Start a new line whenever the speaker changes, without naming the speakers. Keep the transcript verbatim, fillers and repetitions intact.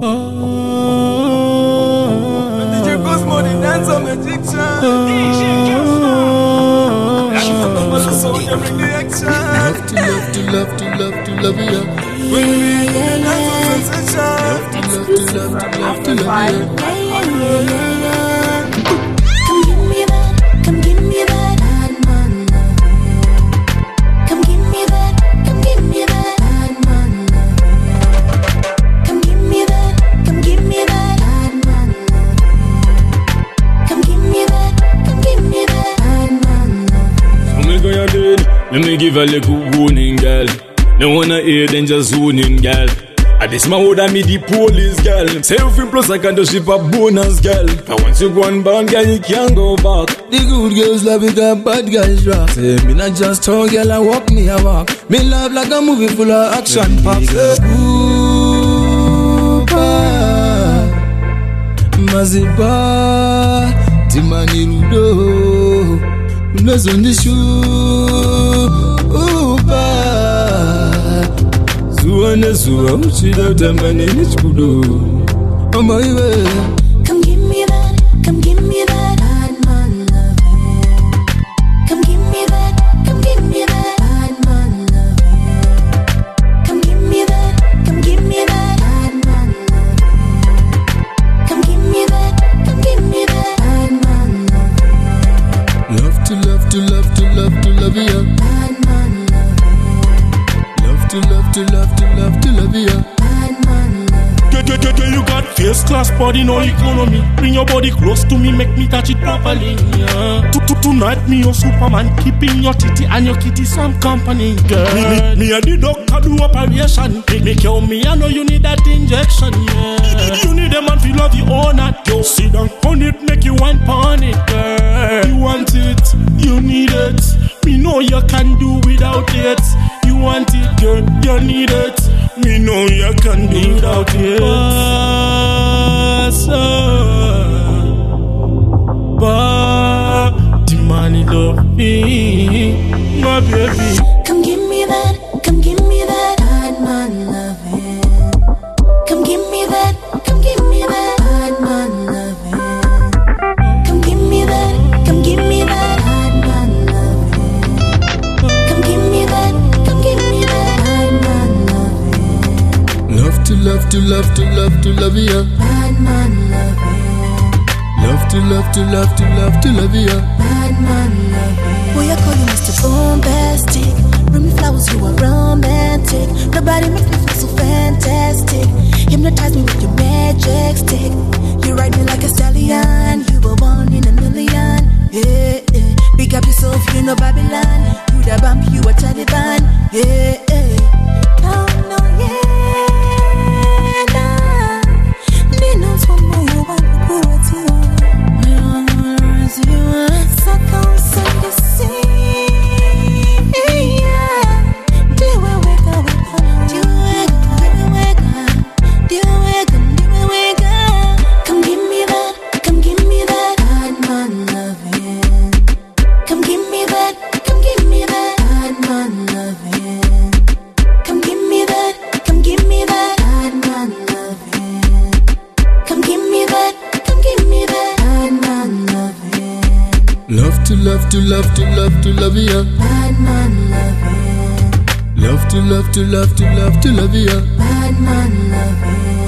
D J Cosmo, the dancer magician. D J Cosmo. Soldier, bring the action.
Love to love to love to love to love you.
Bring me the sensation.
Love to love to love to love you.
Come give me that, come give me that hot man love. Come give me that, come give me that hot man love. Come give me that, come give me that hot man love. Come give me that, come give me that hot man love.
So me go ya dead, let me give a little warning, girl. No wanna hear then just zoning, girl. I this my would me the police, girl. Say if you plus I can do ship a bonus, girl. But once you go and bound, girl, you can't go back.
The good girls love it, the bad guys rock. Say me not just talk, girl, I walk me a walk. Me love like a movie full of action packs. Oopa, Maziba, Timani Rudo, Nazondishu, Oopa. Zuana Zua, Uchida, Tamani, Nichudo. Oh my way.
Come give me that, come give me that hot man love. Come give me that, come give me that hot man love. Come give me that, come give me that hot man love. Come give me that, come give me that hot man love.
Love to love to love to love to love you.
Hot man love.
Love to love to love to love to love you.
Hot man love.
You got first class body, no economy. Bring your body close to me, make me touch it properly. Yeah. To, to, tonight, me your Superman, keeping your titty and your kitty some company, girl. Me, me, me and the doctor do operation. Make me kill me, I know you need that injection, yeah. You need a man to love you all night. Yo, sit down on it, make you wine pon it, girl. You want it, you need it. Me know you can do without it. You want it, girl, you need it. Me know you can do without it. But, but the money love me, my baby.
Come give me that, come give me that hot man loving. Come give me that, come give me that hot man loving. Come give me that, come give me that hot man loving. Come give me that, come give me that hot man loving.
Love to love to love to love to love you.
Hot man loving.
Love to love to love to love to love you.
Bad man loving. Boy, I call you Mister Bombastic. Bring me flowers, you are romantic. Nobody makes me feel so fantastic. Hypnotize me with your magic stick. You ride me like a stallion. You were born in a million. Yeah, yeah. Big up yourself, you know Babylon. You the bump, you a Taliban. Yeah, yeah. No, no, yeah.
Love to love to love to love you.
Bad man loving.
Love to love to love to love to love you.
Bad man loving.